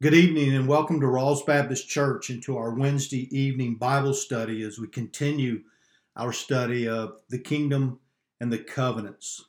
Good evening and welcome to Rawls Baptist Church and to our Wednesday evening Bible study as we continue our study of the kingdom and the covenants.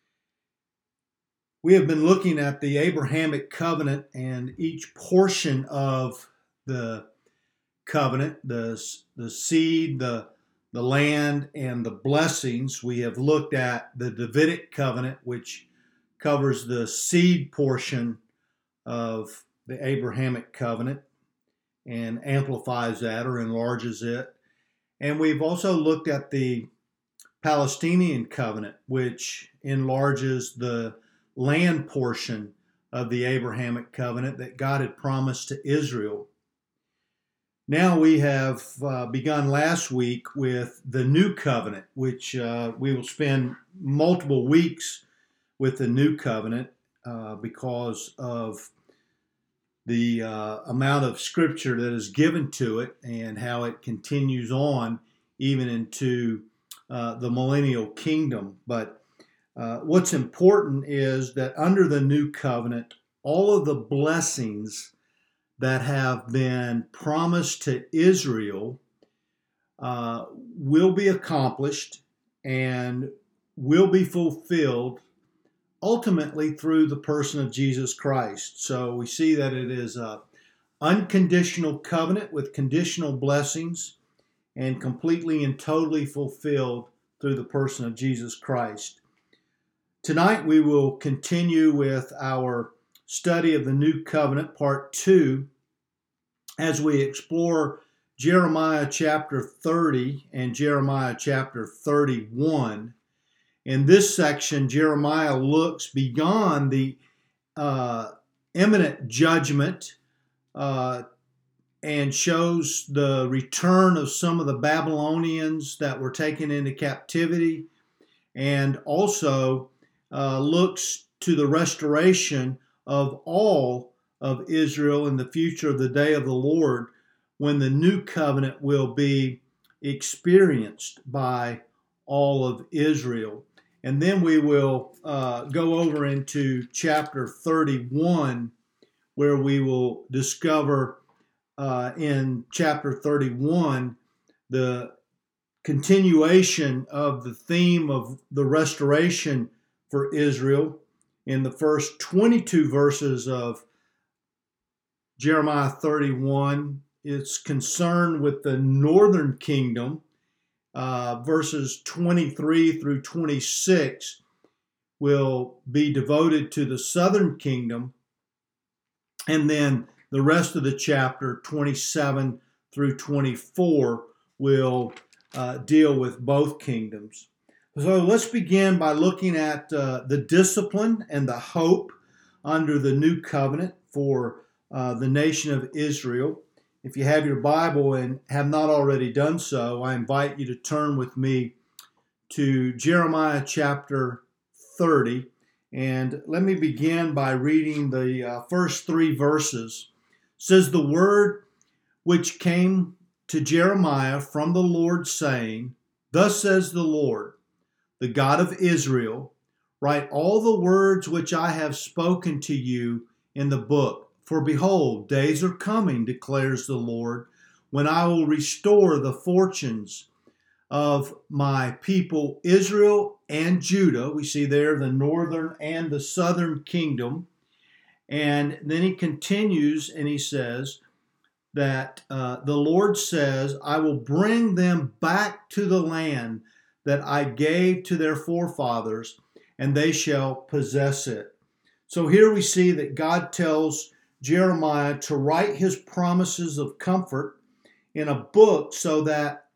We have been looking at the Abrahamic covenant and each portion of the covenant, the seed, the land, and the blessings. We have looked at the Davidic covenant, which covers the seed portion of the Abrahamic covenant and amplifies that or enlarges it. And we've also looked at the Palestinian covenant, which enlarges the land portion of the Abrahamic covenant that God had promised to Israel. Now we have begun last week with the new covenant, which we will spend multiple weeks with the new covenant because of the amount of scripture that is given to it and how it continues on even into the millennial kingdom. But what's important is that under the new covenant, all of the blessings that have been promised to Israel will be accomplished and will be fulfilled ultimately through the person of Jesus Christ. So we see that it is an unconditional covenant with conditional blessings and completely and totally fulfilled through the person of Jesus Christ. Tonight we will continue with our study of the New Covenant, Part 2, as we explore Jeremiah chapter 30 and Jeremiah chapter 31. In this section, Jeremiah looks beyond the imminent judgment and shows the return of some of the Babylonians that were taken into captivity, and also looks to the restoration of all of Israel in the future of the day of the Lord, when the new covenant will be experienced by all of Israel. And then we will go over into chapter 31, where we will discover in chapter 31 the continuation of the theme of the restoration for Israel. In the first 22 verses of Jeremiah 31, it's concerned with the northern kingdom. Verses 23 through 26 will be devoted to the southern kingdom, and then the rest of the chapter, 27 through 24, will deal with both kingdoms. So let's begin by looking at the discipline and the hope under the new covenant for the nation of Israel. If you have your Bible and have not already done so, I invite you to turn with me to Jeremiah chapter 30. And let me begin by reading the first three verses. It says, "The word which came to Jeremiah from the Lord, saying, Thus says the Lord, the God of Israel, write all the words which I have spoken to you in the book. For behold, days are coming, declares the Lord, when I will restore the fortunes of my people Israel and Judah." We see there the northern and the southern kingdom. And then he continues and he says that the Lord says, "I will bring them back to the land that I gave to their forefathers, and they shall possess it." So here we see that God tells Jeremiah to write his promises of comfort in a book so that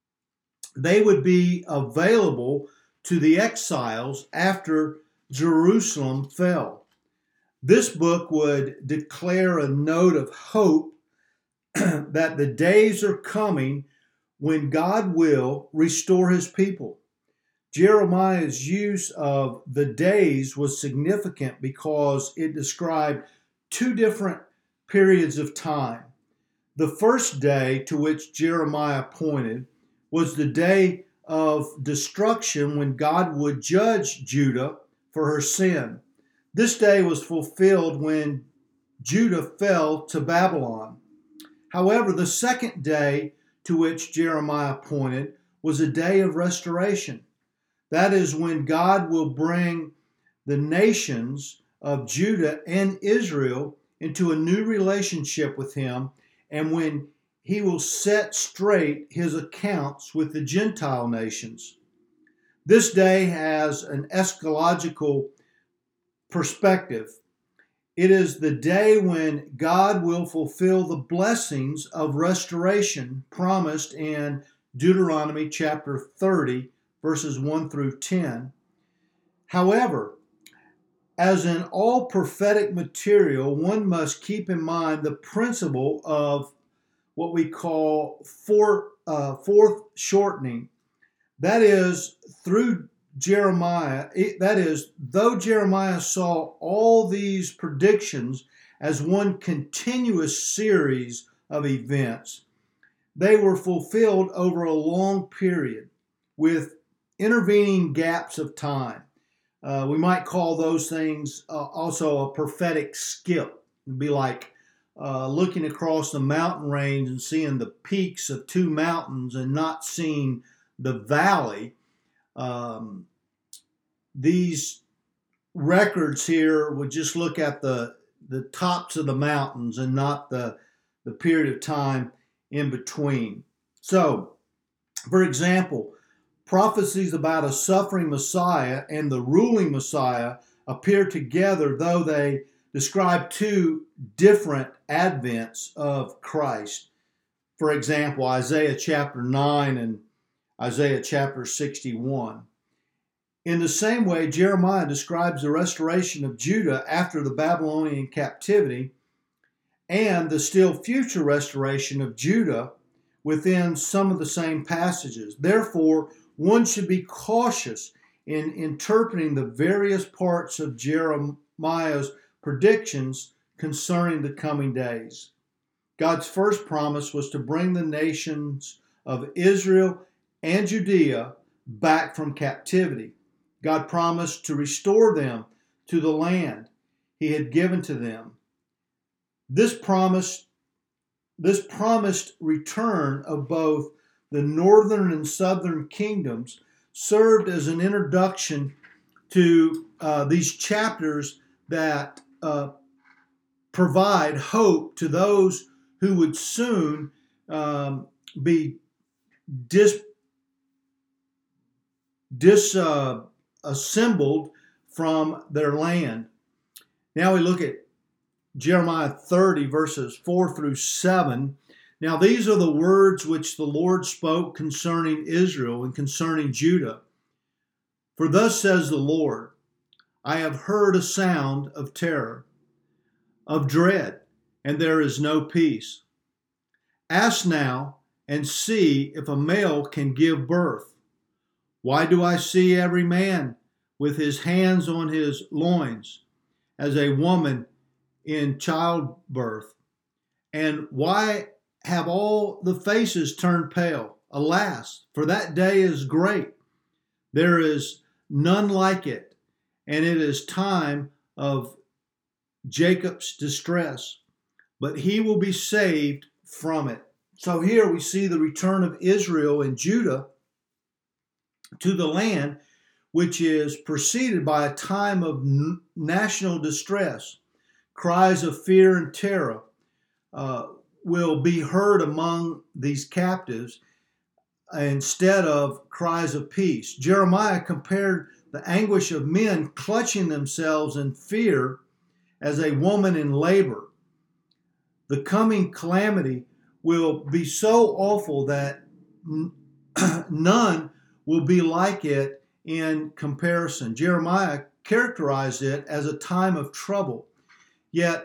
they would be available to the exiles after Jerusalem fell. This book would declare a note of hope that the days are coming when God will restore his people. Jeremiah's use of the days was significant because it described two different periods of time. The first day to which Jeremiah pointed was the day of destruction when God would judge Judah for her sin. This day was fulfilled when Judah fell to Babylon. However, the second day to which Jeremiah pointed was a day of restoration. That is when God will bring the nations of Judah and Israel into a new relationship with him, and when he will set straight his accounts with the Gentile nations. This day has an eschatological perspective. It is the day when God will fulfill the blessings of restoration promised in Deuteronomy chapter 30, verses 1 through 10. However, as in all prophetic material, one must keep in mind the principle of what we call foreshortening. That is, through Jeremiah, though Jeremiah saw all these predictions as one continuous series of events, they were fulfilled over a long period with intervening gaps of time. We might call those things also a prophetic skip. It'd be like looking across the mountain range and seeing the peaks of two mountains and not seeing the valley. These records here would just look at the tops of the mountains and not the period of time in between. So, for example, prophecies about a suffering Messiah and the ruling Messiah appear together, though they describe two different advents of Christ. For example, Isaiah chapter 9 and Isaiah chapter 61. In the same way, Jeremiah describes the restoration of Judah after the Babylonian captivity and the still future restoration of Judah within some of the same passages. Therefore, one should be cautious in interpreting the various parts of Jeremiah's predictions concerning the coming days. God's first promise was to bring the nations of Israel and Judea back from captivity. God promised to restore them to the land he had given to them. This promised return of both the northern and southern kingdoms served as an introduction to these chapters that provide hope to those who would soon be disassembled from their land. Now we look at Jeremiah 30, verses 4 through 7. Now these are the words which the Lord spoke concerning Israel and concerning Judah. For thus says the Lord, I have heard a sound of terror, of dread, and there is no peace. Ask now and see if a male can give birth. Why do I see every man with his hands on his loins, as a woman in childbirth? And why have all the faces turned pale? Alas, for that day is great. There is none like it, and it is time of Jacob's distress, but he will be saved from it. So here we see the return of Israel and Judah to the land, which is preceded by a time of national distress. Cries of fear and terror will be heard among these captives instead of cries of peace. Jeremiah compared the anguish of men clutching themselves in fear as a woman in labor. The coming calamity will be so awful that none will be like it in comparison. Jeremiah characterized it as a time of trouble. Yet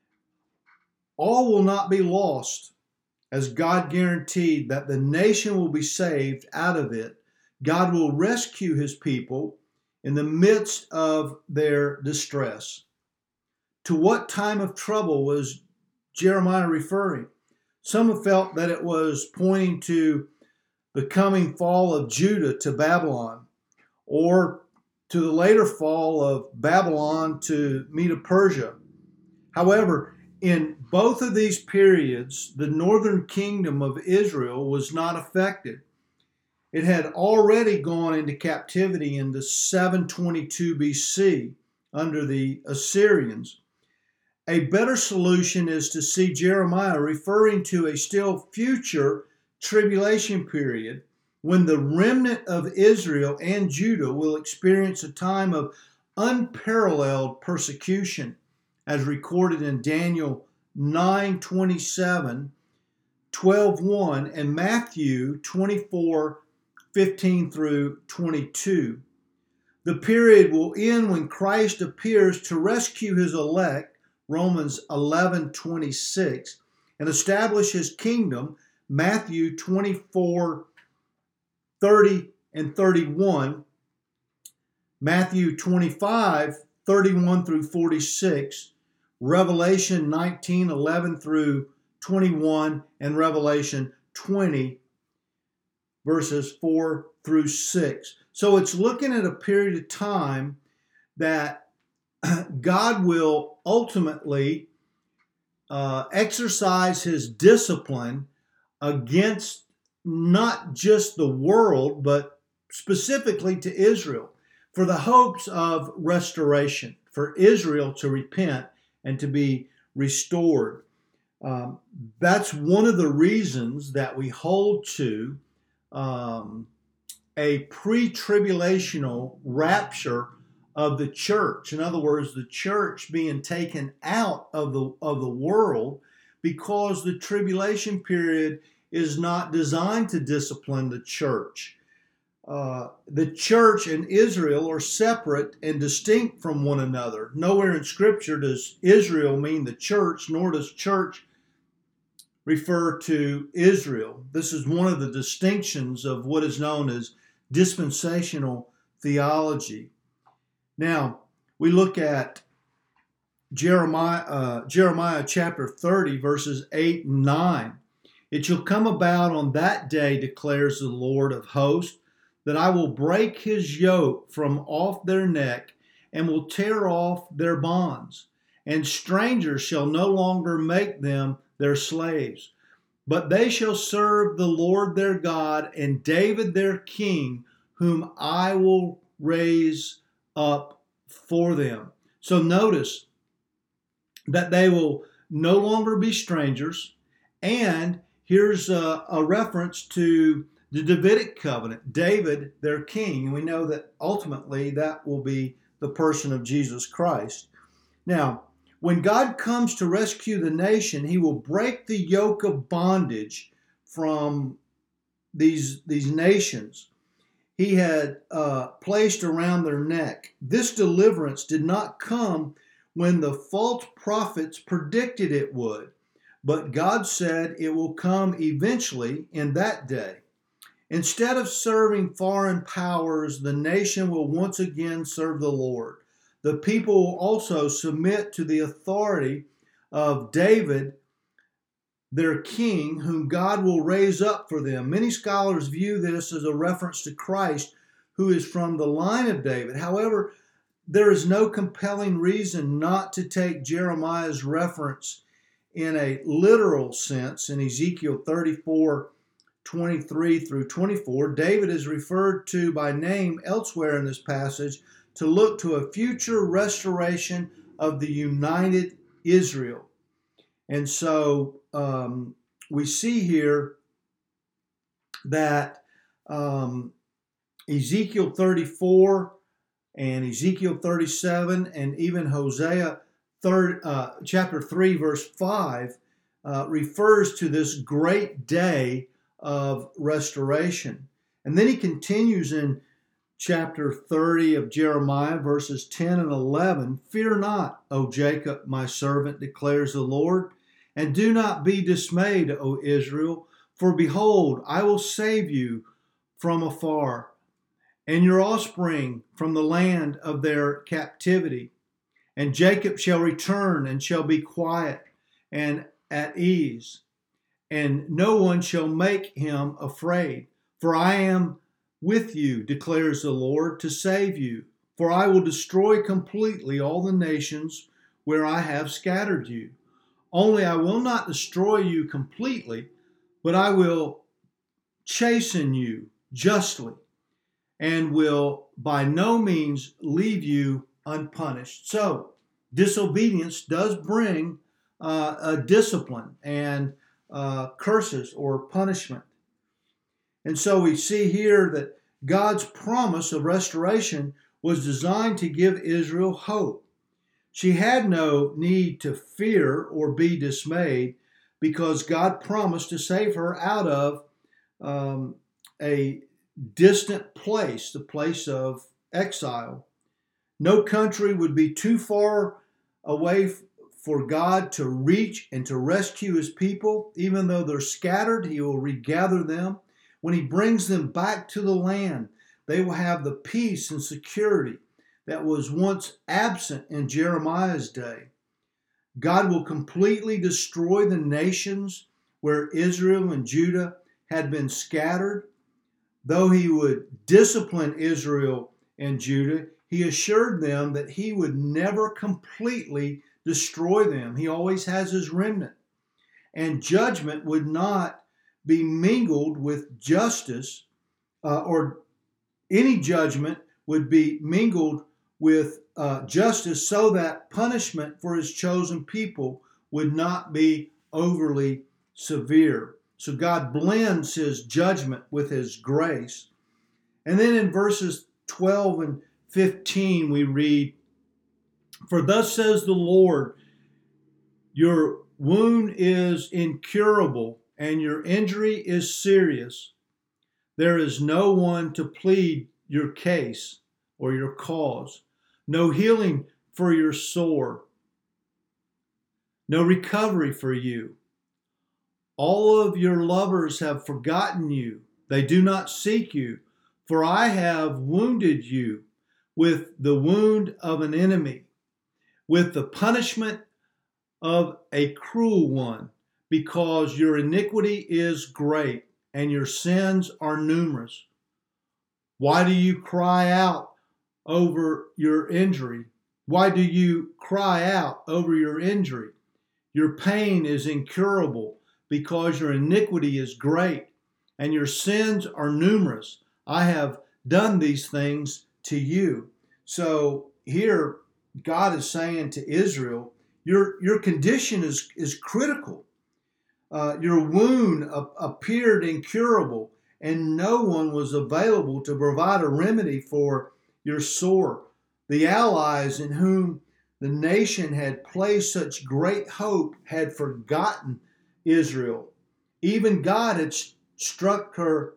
all will not be lost, as God guaranteed that the nation will be saved out of it. God will rescue his people in the midst of their distress. To what time of trouble was Jeremiah referring? Some have felt that it was pointing to the coming fall of Judah to Babylon, or to the later fall of Babylon to Medo-Persia. However, In both of these periods, the northern kingdom of Israel was not affected. It had already gone into captivity in the 722 BC under the Assyrians. A better solution is to see Jeremiah referring to a still future tribulation period when the remnant of Israel and Judah will experience a time of unparalleled persecution, as recorded in Daniel 9:27, 12:1, and Matthew 24:15 through 22. The period will end when Christ appears to rescue his elect, Romans 11:26, and establish his kingdom, Matthew 24:30 and 31, Matthew 25:31 through 46, Revelation 19:11 through 21, and Revelation 20, verses 4 through 6. So it's looking at a period of time that God will ultimately exercise his discipline against not just the world, but specifically to Israel, for the hopes of restoration, for Israel to repent and to be restored. That's one of the reasons that we hold to a pre-tribulational rapture of the church. In other words, the church being taken out of the world, because the tribulation period is not designed to discipline the church. The church and Israel are separate and distinct from one another. Nowhere in Scripture does Israel mean the church, nor does church refer to Israel. This is one of the distinctions of what is known as dispensational theology. Now, we look at Jeremiah chapter 30, verses 8 and 9. It shall come about on that day, declares the Lord of hosts, that I will break his yoke from off their neck and will tear off their bonds, and strangers shall no longer make them their slaves. But they shall serve the Lord their God and David their king, whom I will raise up for them. So notice that they will no longer be strangers. And here's a reference to the Davidic covenant, David their king. And we know that ultimately that will be the person of Jesus Christ. Now, when God comes to rescue the nation, he will break the yoke of bondage from these nations he had placed around their neck. This deliverance did not come when the false prophets predicted it would, but God said it will come eventually in that day. Instead of serving foreign powers, the nation will once again serve the Lord. The people will also submit to the authority of David, their king, whom God will raise up for them. Many scholars view this as a reference to Christ, who is from the line of David. However, there is no compelling reason not to take Jeremiah's reference in a literal sense. In Ezekiel 34:23 through 24, David is referred to by name elsewhere in this passage to look to a future restoration of the united Israel. And so we see here that Ezekiel 34 and Ezekiel 37 and even Hosea chapter 3 verse 5 refers to this great day of restoration. And then he continues in chapter 30 of Jeremiah, verses 10 and 11, "Fear not, O Jacob, my servant, declares the Lord, and do not be dismayed, O Israel, for behold, I will save you from afar, and your offspring from the land of their captivity. And Jacob shall return and shall be quiet and at ease, and no one shall make him afraid. For I am with you, declares the Lord, to save you. For I will destroy completely all the nations where I have scattered you. Only I will not destroy you completely, but I will chasten you justly and will by no means leave you unpunished. So, disobedience does bring a discipline and curses or punishment. And so we see here that God's promise of restoration was designed to give Israel hope. She had no need to fear or be dismayed because God promised to save her out of a distant place, the place of exile. No country would be too far away for God to reach and to rescue his people. Even though they're scattered, he will regather them. When he brings them back to the land, they will have the peace and security that was once absent in Jeremiah's day. God will completely destroy the nations where Israel and Judah had been scattered. Though he would discipline Israel and Judah, he assured them that he would never completely destroy them. He always has his remnant. And judgment would not be mingled with justice, or any judgment would be mingled with justice, so that punishment for his chosen people would not be overly severe. So God blends his judgment with his grace. And then in verses 12 and 15 we read, "For thus says the Lord, your wound is incurable and your injury is serious. There is no one to plead your case or your cause, no healing for your sore, no recovery for you. All of your lovers have forgotten you. They do not seek you, for I have wounded you with the wound of an enemy, with the punishment of a cruel one, because your iniquity is great and your sins are numerous. Why do you cry out over your injury? Why do you cry out over your injury? Your pain is incurable because your iniquity is great and your sins are numerous. I have done these things to you." So here God is saying to Israel, your condition is critical. Your wound appeared incurable, and no one was available to provide a remedy for your sore. The allies in whom the nation had placed such great hope had forgotten Israel. Even God had struck her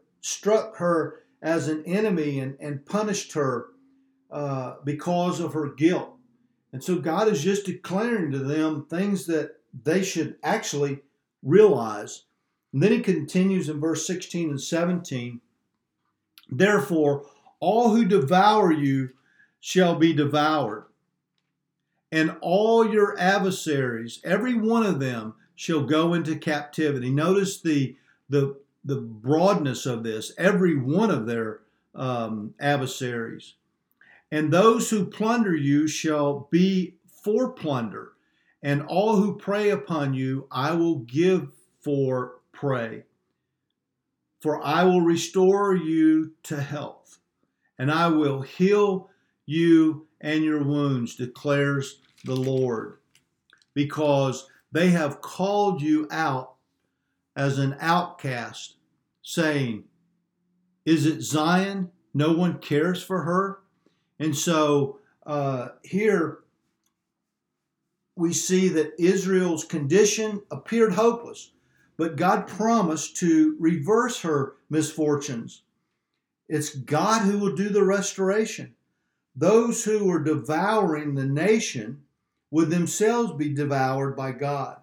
as an enemy and punished her because of her guilt. And so God is just declaring to them things that they should actually realize. And then he continues in verse 16 and 17, "Therefore, all who devour you shall be devoured, and all your adversaries, every one of them, shall go into captivity." Notice the broadness of this. Every one of their adversaries. "And those who plunder you shall be for plunder, and all who prey upon you I will give for prey. For I will restore you to health, and I will heal you and your wounds, declares the Lord, because they have called you out as an outcast, saying, 'Is it Zion? No one cares for her.'" And so here we see that Israel's condition appeared hopeless, but God promised to reverse her misfortunes. It's God who will do the restoration. Those who were devouring the nation would themselves be devoured by God.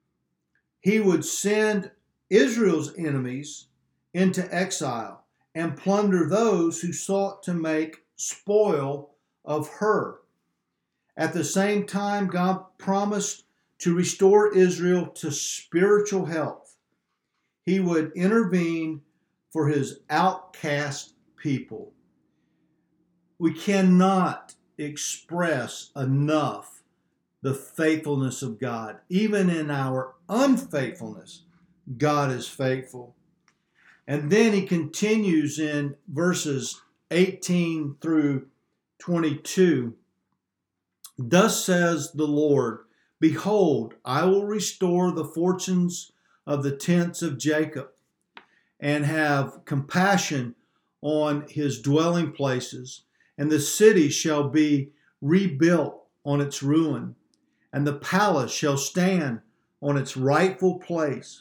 He would send Israel's enemies into exile and plunder those who sought to make spoil of her. At the same time, God promised to restore Israel to spiritual health. He would intervene for his outcast people. We cannot express enough the faithfulness of God. Even in our unfaithfulness, God is faithful. And then he continues in verses 18 through 22. Thus says the Lord, behold, I will restore the fortunes of the tents of Jacob and have compassion on his dwelling places, and the city shall be rebuilt on its ruin, and the palace shall stand on its rightful place.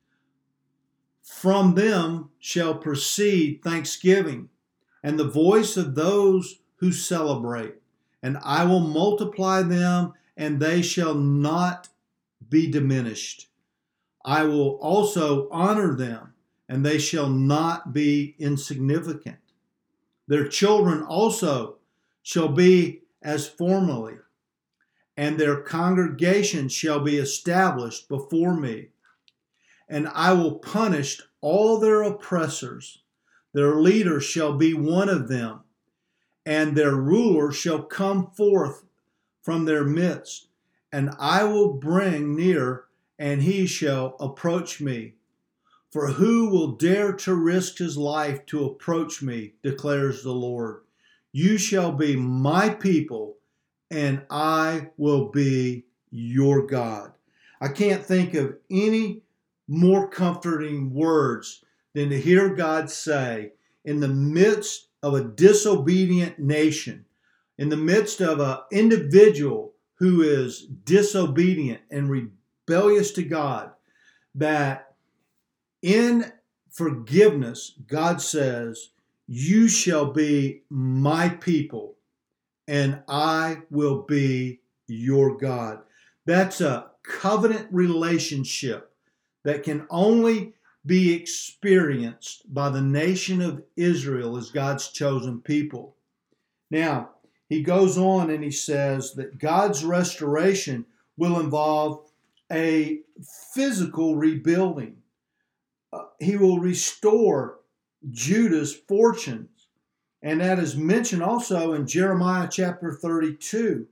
From them shall proceed thanksgiving and the voice of those who celebrate, and I will multiply them, and they shall not be diminished. I will also honor them, and they shall not be insignificant. Their children also shall be as formerly, and their congregation shall be established before me. And I will punish all their oppressors. Their leader shall be one of them, and their ruler shall come forth from their midst. And I will bring near, and he shall approach me. For who will dare to risk his life to approach me, declares the Lord. You shall be my people, and I will be your God. I can't think of any more comforting words than to hear God say, in the midst of a disobedient nation, in the midst of an individual who is disobedient and rebellious to God, that in forgiveness, God says, you shall be my people, and I will be your God. That's a covenant relationship that can only be experienced by the nation of Israel as God's chosen people. Now, he goes on and he says that God's restoration will involve a physical rebuilding. He will restore Judah's fortunes. And that is mentioned also in Jeremiah chapter 32.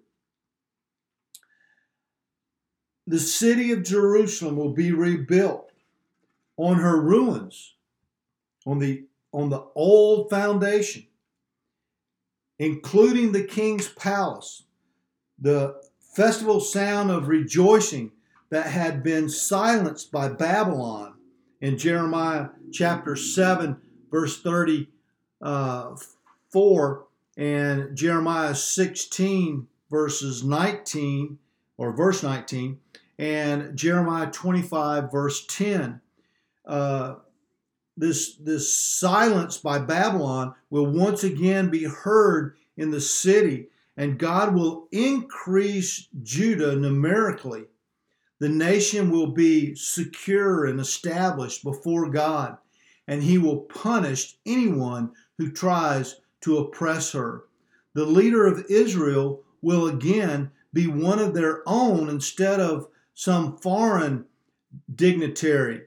The city of Jerusalem will be rebuilt on her ruins, on the old foundation, including the king's palace, the festival sound of rejoicing that had been silenced by Babylon in Jeremiah chapter 7, verse 34, and Jeremiah 16, verse 19, and Jeremiah 25, verse 10. This silence by Babylon will once again be heard in the city, and God will increase Judah numerically. The nation will be secure and established before God, and he will punish anyone who tries to oppress her. The leader of Israel will again be one of their own instead of some foreign dignitary.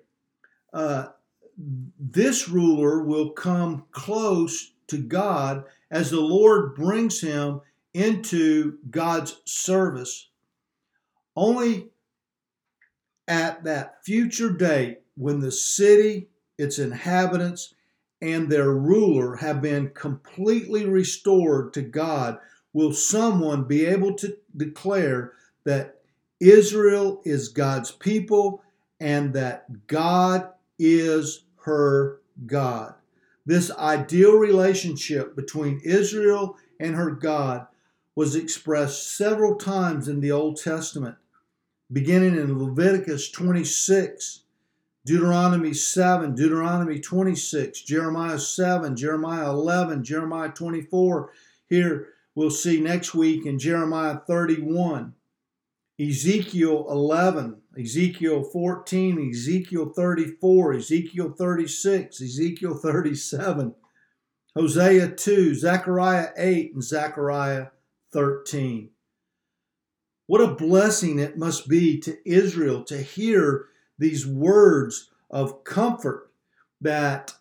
This ruler will come close to God as the Lord brings him into God's service. Only at that future date, when the city, its inhabitants, and their ruler have been completely restored to God, will someone be able to declare that Israel is God's people and that God is her God. This ideal relationship between Israel and her God was expressed several times in the Old Testament, beginning in Leviticus 26, Deuteronomy 7, Deuteronomy 26, Jeremiah 7, Jeremiah 11, Jeremiah 24. Here we'll see next week in Jeremiah 31, Ezekiel 11, Ezekiel 14, Ezekiel 34, Ezekiel 36, Ezekiel 37, Hosea 2, Zechariah 8, and Zechariah 13. What a blessing it must be to Israel to hear these words of comfort that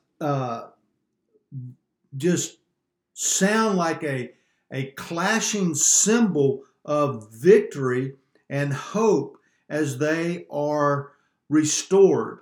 just sound like a clashing symbol of victory and hope as they are restored.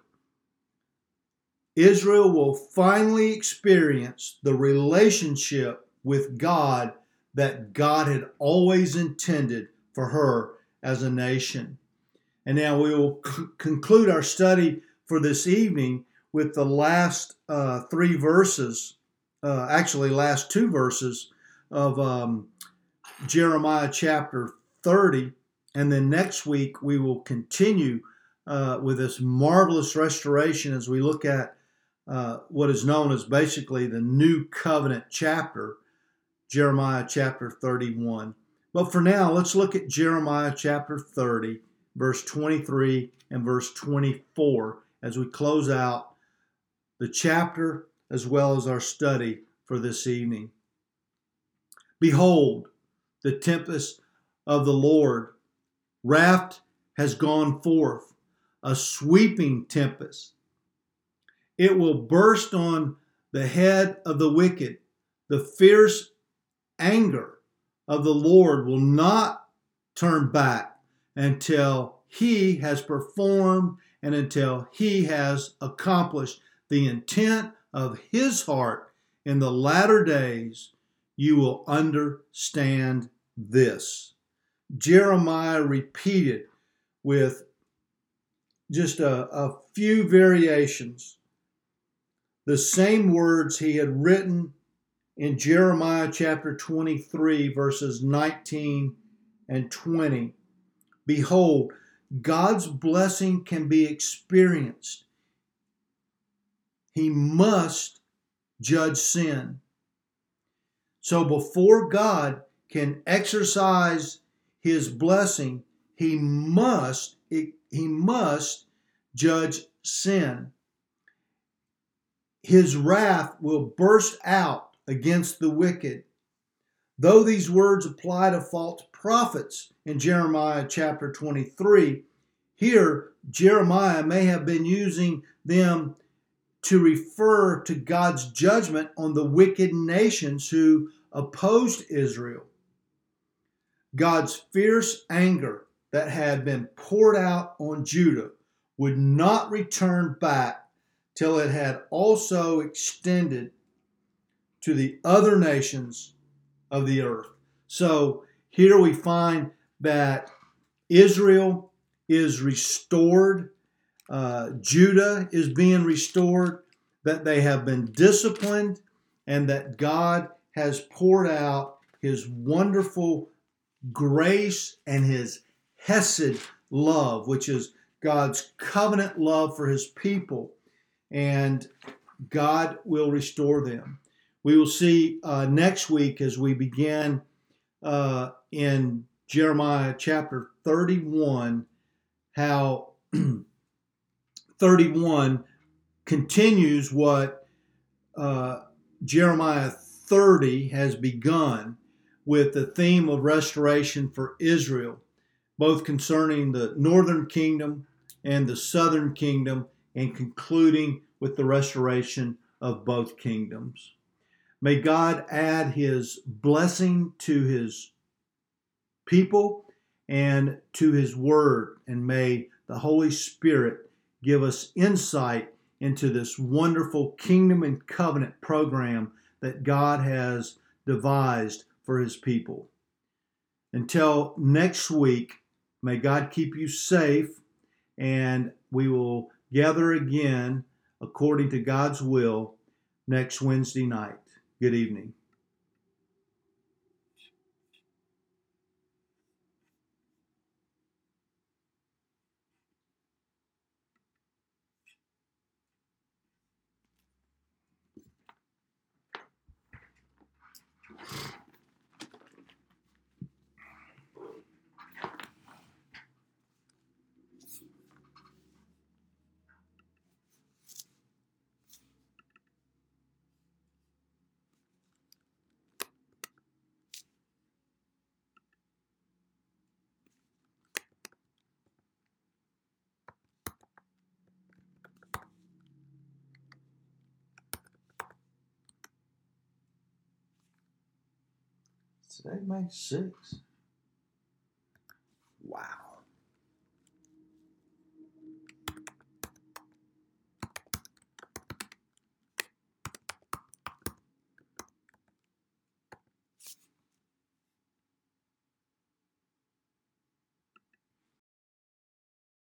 Israel will finally experience the relationship with God that God had always intended for her as a nation. And now we will conclude our study for this evening with the last three verses, last two verses of Jeremiah chapter 30. And then next week we will continue with this marvelous restoration as we look at what is known as basically the New Covenant chapter, Jeremiah chapter 31. But for now, let's look at Jeremiah chapter 30, verse 23 and verse 24 as we close out the chapter as well as our study for this evening. Behold, the tempest of the Lord, wrath has gone forth, a sweeping tempest. It will burst on the head of the wicked. The fierce anger of the Lord will not turn back until he has performed and until he has accomplished the intent of his heart in the latter days. You will understand this. Jeremiah repeated with just a few variations the same words he had written in Jeremiah chapter 23, verses 19 and 20. Behold, God's blessing can be experienced. He must judge sin. So before God can exercise his blessing, he must judge sin. His wrath will burst out against the wicked. Though these words apply to false prophets in Jeremiah chapter 23, here Jeremiah may have been using them to refer to God's judgment on the wicked nations who opposed Israel. God's fierce anger that had been poured out on Judah would not return back till it had also extended to the other nations of the earth. So here we find that Israel is restored, Judah is being restored, that they have been disciplined, and that God has poured out his wonderful grace and his hesed love, which is God's covenant love for his people, and God will restore them. We will see next week as we begin in Jeremiah chapter 31 how 31 continues what Jeremiah 30 has begun with the theme of restoration for Israel, both concerning the northern kingdom and the southern kingdom, and concluding with the restoration of both kingdoms. May God add his blessing to his people and to his word, and may the Holy Spirit give us insight into this wonderful kingdom and covenant program that God has devised for his people. Until next week, may God keep you safe, and we will gather again according to God's will next Wednesday night. Good evening. Today May 6th.